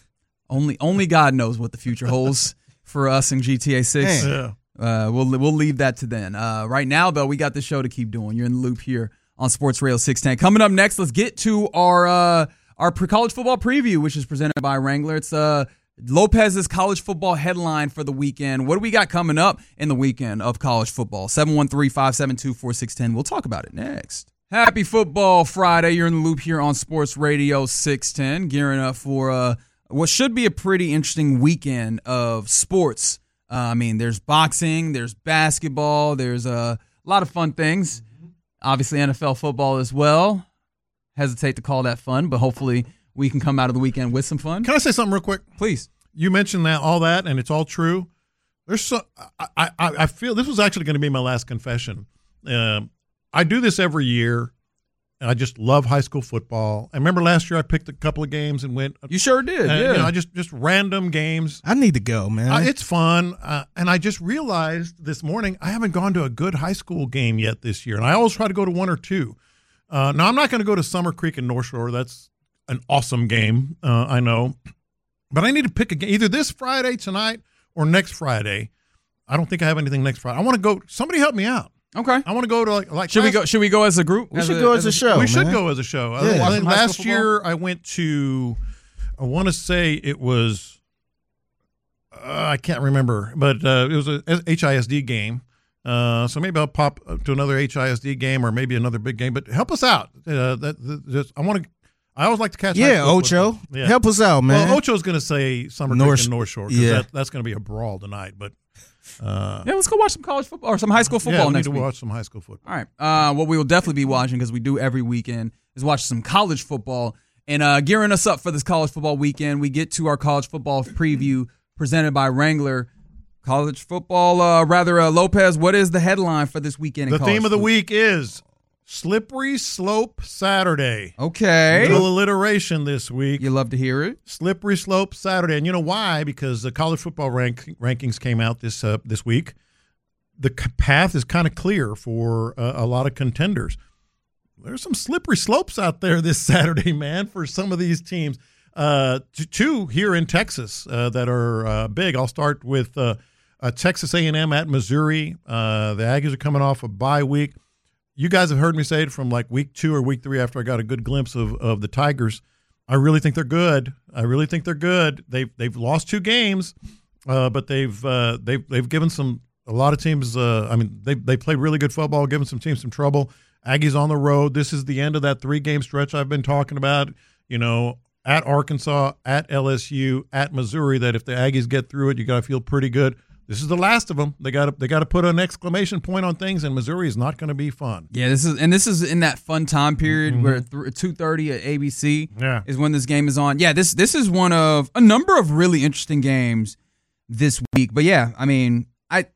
Only only God knows what the future holds for us in G T A six. Yeah. Uh, we'll we'll leave that to then. Uh, right now, though, we got the show to keep doing. You're in the loop here on Sports Radio six ten. Coming up next, let's get to our uh, our pre-college football preview, which is presented by Wrangler. It's uh, Lopez's college football headline for the weekend. What do we got coming up in the weekend of college football? seven one three, five seven two, four six one zero. We'll talk about it next. Happy Football Friday. You're in the loop here on Sports Radio six ten, gearing up for uh, what should be a pretty interesting weekend of sports. Uh, I mean, there's boxing, there's basketball, there's uh, a lot of fun things. Obviously, N F L football as well. Hesitate to call that fun, but hopefully we can come out of the weekend with some fun. Can I say something real quick? Please. You mentioned that all that, and it's all true. There's so I I, I feel this was actually going to be my last confession. Uh, I do this every year. And I just love high school football. I remember last year I picked a couple of games and went. You sure did, and, yeah. You know, I just just random games. I need to go, man. Uh, it's fun, uh, and I just realized this morning I haven't gone to a good high school game yet this year, and I always try to go to one or two. Uh, now I'm not going to go to Summer Creek and North Shore. That's an awesome game, uh, I know, but I need to pick a game either this Friday tonight or next Friday. I don't think I have anything next Friday. I want to go. Somebody help me out. Okay. I want to go to like like. Should we go? Should we go as a group? We should go as a show. We man. should go as a show. Yeah. I think High last school year I went to. I want to say it was. Uh, I can't remember, but uh, it was a H I S D game. Uh, so maybe I'll pop to another H I S D game or maybe another big game. But help us out. Uh, that, that just, I want to. I always like to catch. Yeah, Ocho, yeah. help us out, man. Well, Ocho's going to say Summer North, Creek and North Shore. Yeah, that, that's going to be a brawl tonight. But. Uh, yeah, let's go watch some college football or some high school football yeah, we next need to week. watch some high school football. All right. Uh, what we will definitely be watching, because we do every weekend, is watch some college football. And uh, gearing us up for this college football weekend, we get to our college football preview presented by Wrangler. College football, uh, rather, uh, Lopez, what is the headline for this weekend in The college theme of the football? week is Slippery Slope Saturday. Okay. Little alliteration this week. You love to hear it. Slippery Slope Saturday. And you know why? Because the college football rank, rankings came out this uh, this week. The c- path is kind of clear for uh, a lot of contenders. There's some slippery slopes out there this Saturday, man, for some of these teams. Uh, t- two here in Texas uh, that are uh, big. I'll start with uh, uh, Texas A and M at Missouri. Uh, the Aggies are coming off a bye week. You guys have heard me say it from like week two or week three after I got a good glimpse of, of the Tigers. I really think they're good. I really think they're good. They've they've lost two games, uh, but they've uh, they've they've given some a lot of teams. Uh, I mean, they they played really good football, given some teams some trouble. Aggies on the road. This is the end of that three game stretch I've been talking about. You know, at Arkansas, at L S U, at Missouri. That if the Aggies get through it, you got to feel pretty good. This is the last of them. They got to they got to put an exclamation point on things, and Missouri is not going to be fun. Yeah, this is and this is in that fun time period Mm-hmm. where th- two thirty at A B C Yeah. is when this game is on. Yeah, this this is one of a number of really interesting games this week. But yeah, I mean, I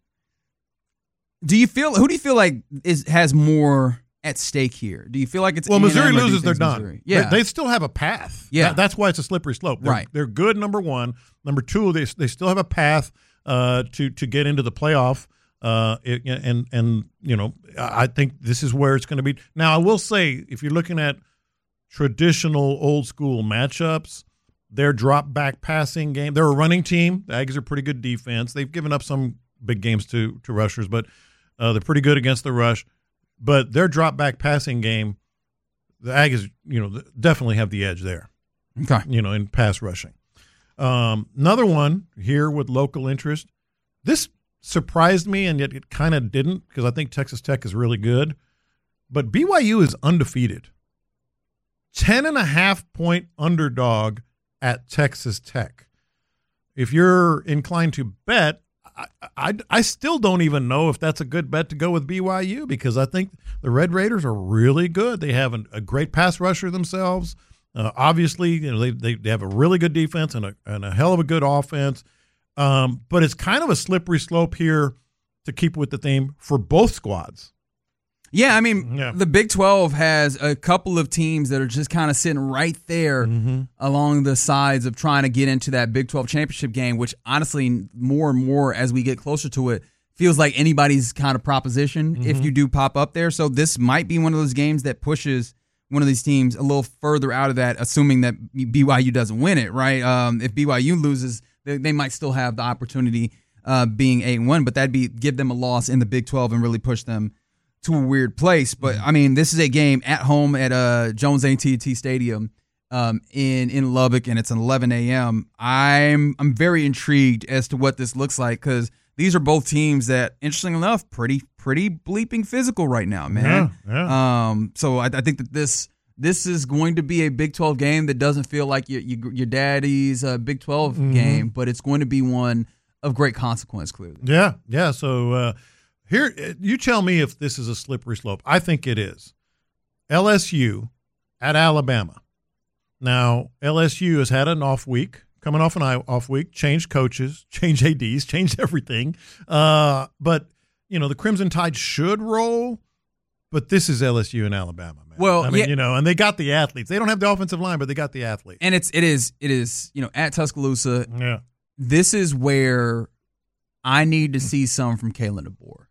do you feel who do you feel like is has more at stake here? Do you feel like it's Well, A and M, Missouri or do you loses, think they're it's done. Missouri? Yeah, they, they still have a path. Yeah. That- that's why it's a slippery slope. They're, Right. They're good. Number one. Number two. They they still have a path uh, to to get into the playoff. Uh, it, and and you know, I think this is where it's going to be. Now, I will say, if you're looking at traditional old school matchups, their drop back passing game, they're a running team. The Aggies are pretty good defense. They've given up some big games to to rushers, but uh, they're pretty good against the rush. But their drop back passing game, the Aggies, you know, definitely have the edge there. Okay. You know, in pass rushing. Um, another one here with local interest. This surprised me, and yet it kind of didn't, because I think Texas Tech is really good. But B Y U is undefeated. Ten and a half point underdog at Texas Tech. If you're inclined to bet, I, I, I still don't even know if that's a good bet to go with B Y U, because I think the Red Raiders are really good. They have an, a great pass rusher themselves. Uh, obviously, you know, they, they they have a really good defense and a and a hell of a good offense. Um, but it's kind of a slippery slope here, to keep with the theme, for both squads. Yeah, I mean, Yeah. the Big twelve has a couple of teams that are just kind of sitting right there Mm-hmm. along the sides of trying to get into that Big twelve championship game, which honestly, more and more as we get closer to it, feels like anybody's kind of proposition Mm-hmm. if you do pop up there. So this might be one of those games that pushes one of these teams a little further out of that, assuming that B Y U doesn't win it, right? Um, if B Y U loses, they, they might still have the opportunity uh, being eight and one, but that'd be give them a loss in the Big twelve and really push them to a weird place. But I mean, this is a game at home at uh, Jones A T and T Stadium um, in in Lubbock, and it's an eleven a.m. I'm I'm very intrigued as to what this looks like because these are both teams that, interesting enough, pretty pretty bleeping physical right now, man. Yeah, yeah. Um, so I, I think that this this is going to be a Big twelve game that doesn't feel like your your, your daddy's uh, Big twelve Mhm. game, but it's going to be one of great consequence, clearly. Yeah, yeah. So uh, here, you tell me if this is a slippery slope. I think it is. L S U at Alabama. Now, L S U has had an off week, coming off an off week, changed coaches, changed A Ds, changed everything. Uh, but, you know, the Crimson Tide should roll, but this is L S U and Alabama, man. Well, I mean, yeah. you know, and they got the athletes. They don't have the offensive line, but they got the athletes. And it's it is it is you know at Tuscaloosa. Yeah. This is where I need to see some from Kalen DeBoer.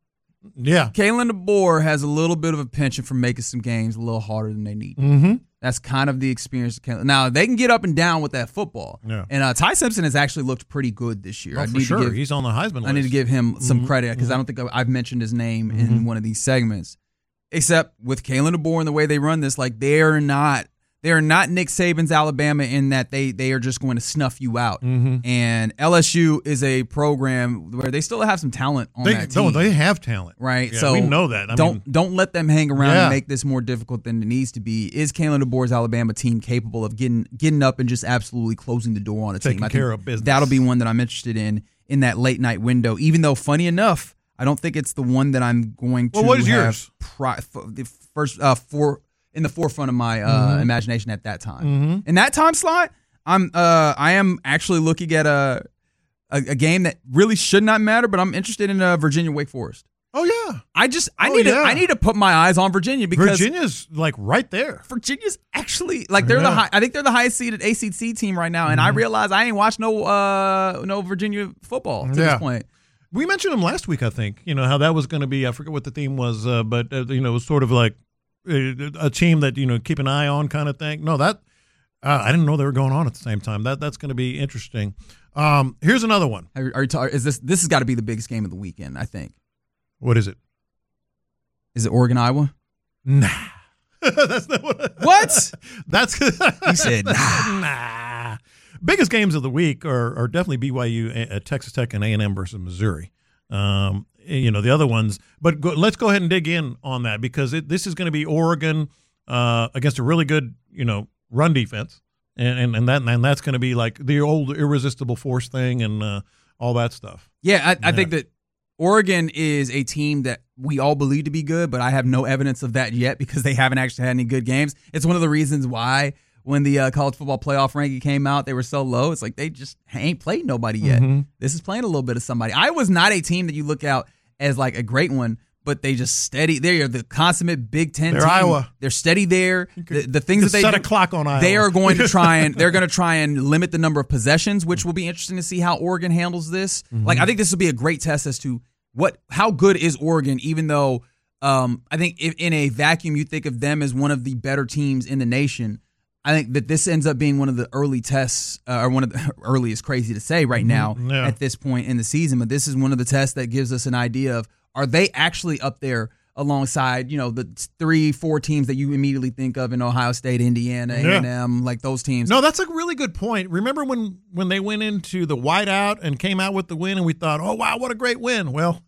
Yeah. Kalen DeBoer has a little bit of a penchant for making some games a little harder than they need. Mm-hmm. That's kind of the experience of Kalen. Now, they can get up and down with that football. Yeah. And uh, Ty Simpson has actually looked pretty good this year. Oh, I for need sure. to give, He's on the Heisman list. I need to give him some Mhm. credit because I don't think I've- I've mentioned his name in one of these segments. Except with Kalen DeBoer and the way they run this, like they are not they are not Nick Saban's Alabama in that they they are just going to snuff you out. Mhm. And L S U is a program where they still have some talent on They, that no, team. they have talent. Right, Yeah, so we know that. I don't mean, don't let them hang around Yeah. and make this more difficult than it needs to be. Is Kalen DeBoer's Alabama team capable of getting getting up and just absolutely closing the door on a Taking team? I care think of business. That'll be one that I'm interested in in that late night window. Even though, funny enough, I don't think it's the one that I'm going to. Well, what is have yours? Pri- f- the first uh, four in the forefront of my uh, Mhm. imagination at that time. Mhm. In that time slot, I'm uh, I am actually looking at a, a a game that really should not matter, but I'm interested in uh, Virginia Wake Forest. Oh yeah, I just I Oh, need yeah. to I need to put my eyes on Virginia because Virginia's like right there. Virginia's actually like they're the Yeah. high, I think they're the highest seeded A C C team right now, and I Mhm. realize I ain't watched no uh no Virginia football to Yeah. this point. We mentioned them last week, I think. You know how that was going to be. I forget what the theme was, uh, but uh, you know, it was sort of like a, a team that you know keep an eye on, kind of thing. No, that uh, I didn't know they were going on at the same time. That that's going to be interesting. Um, here's another one. Are, are you ta- is this this has got to be the biggest game of the weekend? I think. What is it? Is it Oregon Iowa? Nah. That's not what. What? That's He said nah. nah. Biggest games of the week are, are definitely B Y U, uh, Texas Tech, and A and M versus Missouri. Um, you know the other ones, but go, let's go ahead and dig in on that because it, this is going to be Oregon uh, against a really good, you know, run defense, and and, and that and that's going to be like the old irresistible force thing and uh, all that stuff. Yeah, I, I Yeah. think that Oregon is a team that we all believe to be good, but I have no evidence of that yet because they haven't actually had any good games. It's one of the reasons why when the uh, college football playoff ranking came out, they were so low. It's like they just ain't played nobody yet. Mhm. This is playing a little bit of somebody. Iowa's not a team that you look out as like a great one, but they just steady. They are the consummate Big Ten They're team. Iowa. They're steady there. The, the things you that they set do, a clock on Iowa. they are going to try and they're going to try and limit the number of possessions, which will be interesting to see how Oregon handles this. Mm-hmm. Like I think this will be a great test as to what how good is Oregon, even though um, I think if in a vacuum you think of them as one of the better teams in the nation. I think that this ends up being one of the early tests, uh, or one of the early is crazy to say right now Yeah. at this point in the season, but this is one of the tests that gives us an idea of are they actually up there alongside, you know, the three, four teams that you immediately think of in Ohio State, Indiana, Yeah. A and M, like those teams. No, that's a really good point. Remember when when they went into the whiteout and came out with the win, and we thought, "Oh wow, what a great win!" Well,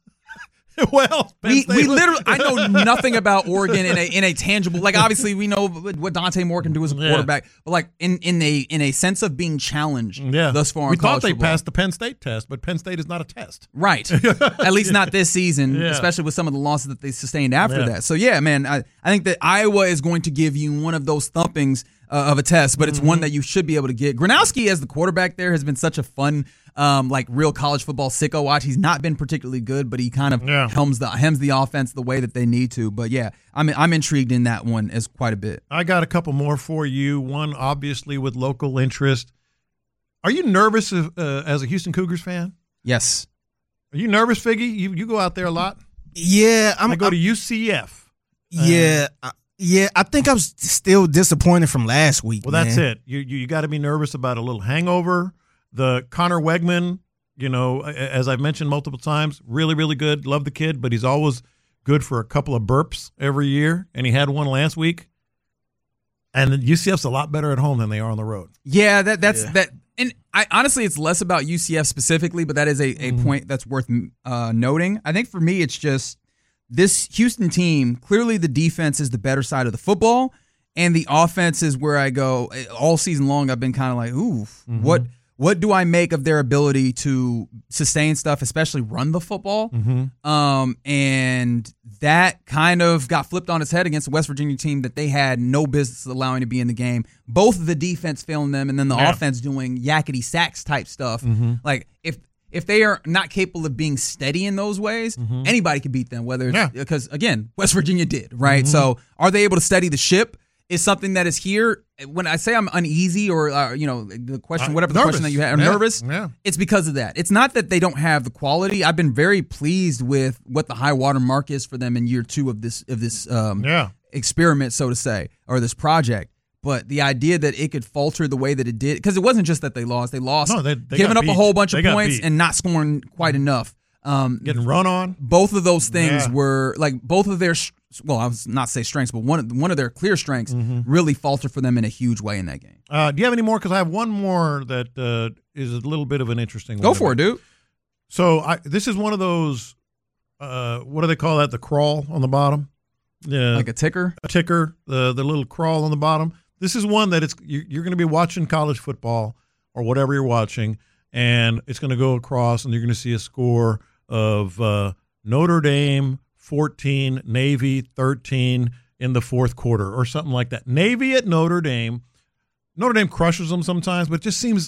well, Penn We, State we was- literally, I know nothing about Oregon in a in a tangible, like obviously we know what Dante Moore can do as a Yeah. quarterback, but like in, in a in a sense of being challenged yeah. thus far. We in college thought they football. passed the Penn State test, but Penn State is not a test. Right. At least not this season, Yeah. especially with some of the losses that they sustained after Yeah. that. So, yeah, man, I, I think that Iowa is going to give you one of those thumpings uh, of a test, but it's Mm-hmm. one that you should be able to get. Gronowski as the quarterback there has been such a fun, um, like real college football sicko watch. He's not been particularly good, but he kind of Yeah. helms the hems the offense the way that they need to. But, yeah, I'm, I'm intrigued in that one as quite a bit. I got a couple more for you. One, obviously, with local interest. Are you nervous if, uh, as a Houston Cougars fan? Yes. Are you nervous, Figgy? You you go out there a lot. Yeah, I'm. I go I'm- to U C F. Yeah, I- Yeah, I think I'm still disappointed from last week. Well, man. that's it. You you, you got to be nervous about a little hangover. The Connor Wegman, you know, as I've mentioned multiple times, really, really good. Love the kid, but he's always good for a couple of burps every year, and he had one last week. And U C F's a lot better at home than they are on the road. Yeah, that that's Yeah. that. And I honestly, it's less about U C F specifically, but that is a, a Mhm. point that's worth uh, noting. I think for me, it's just this Houston team. Clearly, the defense is the better side of the football, and the offense is where I go all season long. I've been kind of like, ooh, Mhm. what what do I make of their ability to sustain stuff, especially run the football? Mm-hmm. Um, and that kind of got flipped on its head against the West Virginia team that they had no business allowing to be in the game. Both of the defense failing them, and then the Yeah. offense doing yakety sacks type stuff. Mhm. Like if if they are not capable of being steady in those ways, Mhm. anybody could beat them. Whether it's Yeah. because again, West Virginia did right. Mhm. So are they able to steady the ship? Is something that is here. When I say I'm uneasy, or uh, you know, the question, Uh, whatever the nervous. question that you have, I'm Yeah. nervous. Yeah. It's because of that. It's not that they don't have the quality. I've been very pleased with what the high water mark is for them in year two of this of this um, Yeah. experiment, so to say, or this project. But the idea that it could falter the way that it did, because it wasn't just that they lost. They lost, No, they- they giving got up a beat. whole bunch They of got points beat. and not scoring quite enough. Um, Getting run on. both of those things Yeah. were like both of their, well, I was not say strengths, but one of, one of their clear strengths Mm-hmm. really faltered for them in a huge way in that game. Uh, do you have any more? Because I have one more that uh, is a little bit of an interesting one. Go for it, dude. So I, this is one of those, uh, what do they call that? The crawl on the bottom? Yeah. Like a ticker? A ticker, the, the little crawl on the bottom. This is one that it's you- you're going to be watching college football or whatever you're watching, and it's going to go across, and you're going to see a score of uh, Notre Dame fourteen, Navy thirteen in the fourth quarter or something like that. Navy at Notre Dame. Notre Dame crushes them sometimes, but it just seems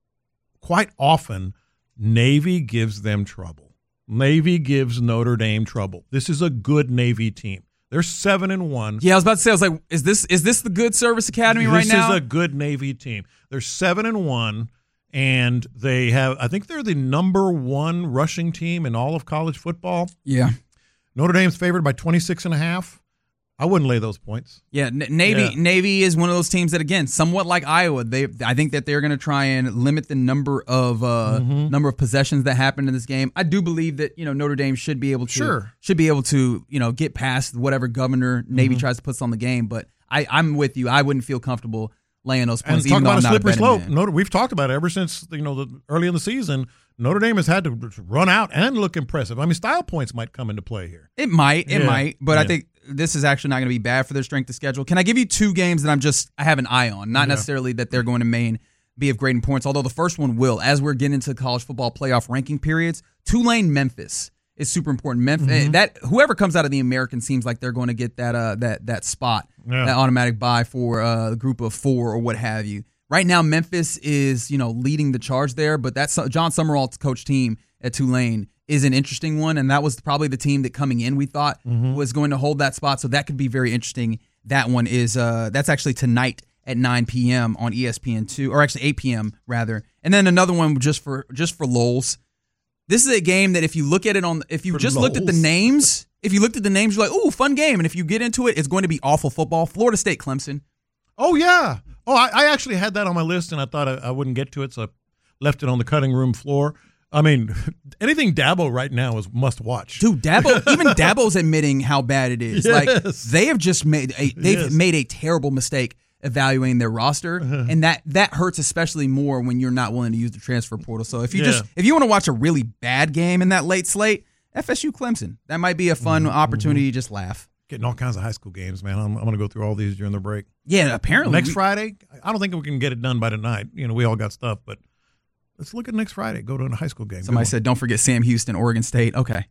quite often Navy gives them trouble. Navy gives Notre Dame trouble. This is a good Navy team. They're seven and one. Yeah, I was about to say, I was like, is this is this the Good Service Academy right now? This is a good Navy team. They're seven and one, and they have. I think they're the number one rushing team in all of college football. Yeah. Notre Dame's favored by twenty-six and a half. I wouldn't lay those points. Yeah, N- Navy Yeah. Navy is one of those teams that, again, somewhat like Iowa, they I think that they're going to try and limit the number of uh, Mhm. number of possessions that happen in this game. I do believe that you know Notre Dame should be able to Sure. should be able to you know get past whatever governor Navy Mhm. tries to put on the game. But I, I'm with you. I wouldn't feel comfortable laying those And points. talk even though about I'm a not slippery betting slope. man. Notre, we've talked about it ever since you know the early in the season. Notre Dame has had to run out and look impressive. I mean, style points might come into play here. It might, it Yeah. might, but I Yeah. think this is actually not going to be bad for their strength of schedule. Can I give you two games that I'm just I have an eye on? Not Yeah. necessarily that they're going to main be of great importance, although the first one will. As we're getting into college football playoff ranking periods, Tulane Memphis is super important. Memphis Mhm. that whoever comes out of the American seems like they're going to get that uh that that spot, Yeah. that automatic bye for uh, the group of four or what have you. Right now, Memphis is you know leading the charge there, but that's John Summerall's coach team at Tulane is an interesting one, and that was probably the team that coming in we thought Mhm. was going to hold that spot. So that could be very interesting. That one is uh, that's actually tonight at nine p.m. on E S P N two, or actually eight p.m. rather. And then another one just for just for lulz. This is a game that if you look at it on, if you For just looked at the lulz. names, if you looked at the names, you're like, ooh, fun game. And if you get into it, it's going to be awful football. Florida State, Clemson. Oh yeah. Oh, I, I actually had that on my list, and I thought I, I wouldn't get to it, so I left it on the cutting room floor. I mean, anything Dabo right now is must watch. Dude, Dabo, even Dabo's admitting how bad it is. Like Yes. they have just made a they've Yes. made a terrible mistake evaluating their roster, Uh-huh. and that that hurts especially more when you're not willing to use the transfer portal. So if you Yeah. just if you want to watch a really bad game in that late slate, F S U Clemson, that might be a fun Mm-hmm. opportunity to just laugh. Getting all kinds of high school games, man. I'm, I'm going to go through all these during the break. Yeah, apparently Next we- Friday, I don't think we can get it done by tonight. You know, we all got stuff, but let's look at next Friday. Go to a high school game. Good Somebody one. said, "Don't forget Sam Houston, Oregon State." Okay,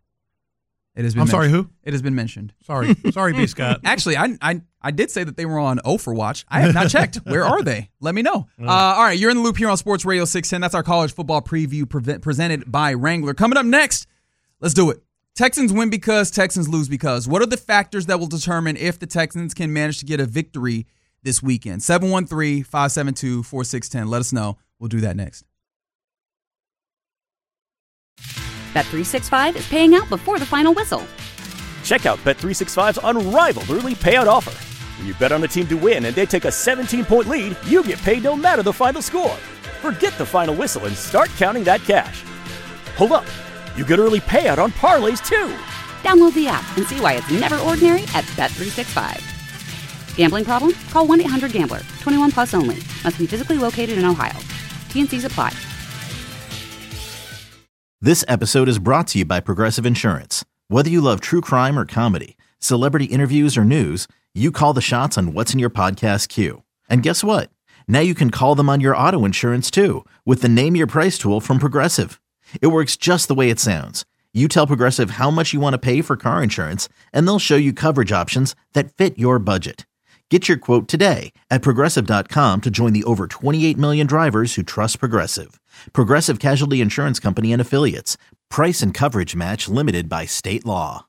it has been. I'm sorry, mentioned. who? It has been mentioned. Sorry, sorry, B. Scott. Actually, I, I I did say that they were on O for Watch. I have not checked. Where are they? Let me know. Uh, all right, you're in the loop here on Sports Radio six ten. That's our college football preview pre- presented by Wrangler. Coming up next, let's do it. Texans win because Texans lose because. What are the factors that will determine if the Texans can manage to get a victory this weekend? seven one three, five seven two, four six one zero. Let us know. We'll do that next. Bet three sixty-five is paying out before the final whistle. Check out Bet three sixty-five's unrivaled early payout offer. When you bet on the team to win and they take a seventeen-point lead, you get paid no matter the final score. Forget the final whistle and start counting that cash. Hold up. You get early payout on parlays, too. Download the app and see why it's never ordinary at Bet three sixty-five. Gambling problem? Call one eight hundred gambler. twenty-one plus only. Must be physically located in Ohio. T N Cs apply. This episode is brought to you by Progressive Insurance. Whether you love true crime or comedy, celebrity interviews or news, you call the shots on what's in your podcast queue. And guess what? Now you can call them on your auto insurance too with the Name Your Price tool from Progressive. It works just the way it sounds. You tell Progressive how much you want to pay for car insurance, and they'll show you coverage options that fit your budget. Get your quote today at Progressive dot com to join the over twenty-eight million drivers who trust Progressive. Progressive Casualty Insurance Company and Affiliates. Price and coverage match limited by state law.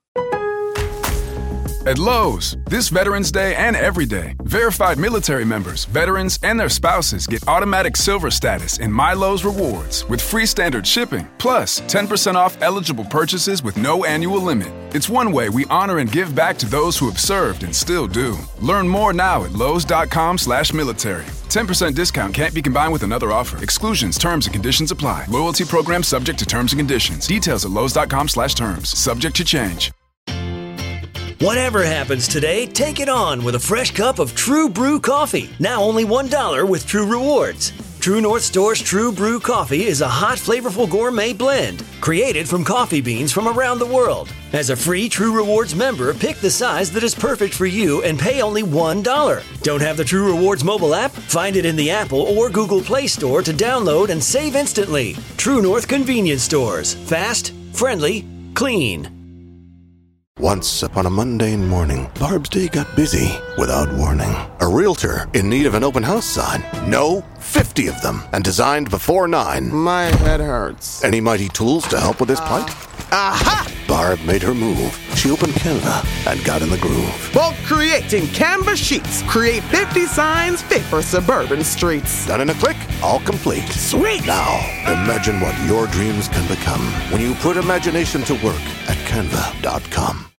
At Lowe's, this Veterans Day and every day, verified military members, veterans, and their spouses get automatic silver status in My Lowe's Rewards with free standard shipping, plus ten percent off eligible purchases with no annual limit. It's one way we honor and give back to those who have served and still do. Learn more now at Lowe's.com slash military. ten percent discount can't be combined with another offer. Exclusions, terms, and conditions apply. Loyalty program subject to terms and conditions. Details at Lowe's.com slash terms. Subject to change. Whatever happens today, take it on with a fresh cup of True Brew coffee. Now only one dollar with True Rewards. True North Store's True Brew coffee is a hot, flavorful gourmet blend created from coffee beans from around the world. As a free True Rewards member, pick the size that is perfect for you and pay only one dollar. Don't have the True Rewards mobile app? Find it in the Apple or Google Play Store to download and save instantly. True North Convenience Stores. Fast, friendly, clean. Once upon a mundane morning, Barb's day got busy without warning. A realtor in need of an open house sign. No, fifty of them, and designed before nine. My head hurts. Any mighty tools to help with this plight? Aha! Barb made her move. She opened Canva and got in the groove. Bulk creating Canva sheets. Create fifty signs fit for suburban streets. Done in a click, all complete. Sweet! Now, imagine what your dreams can become when you put imagination to work at Canva dot com.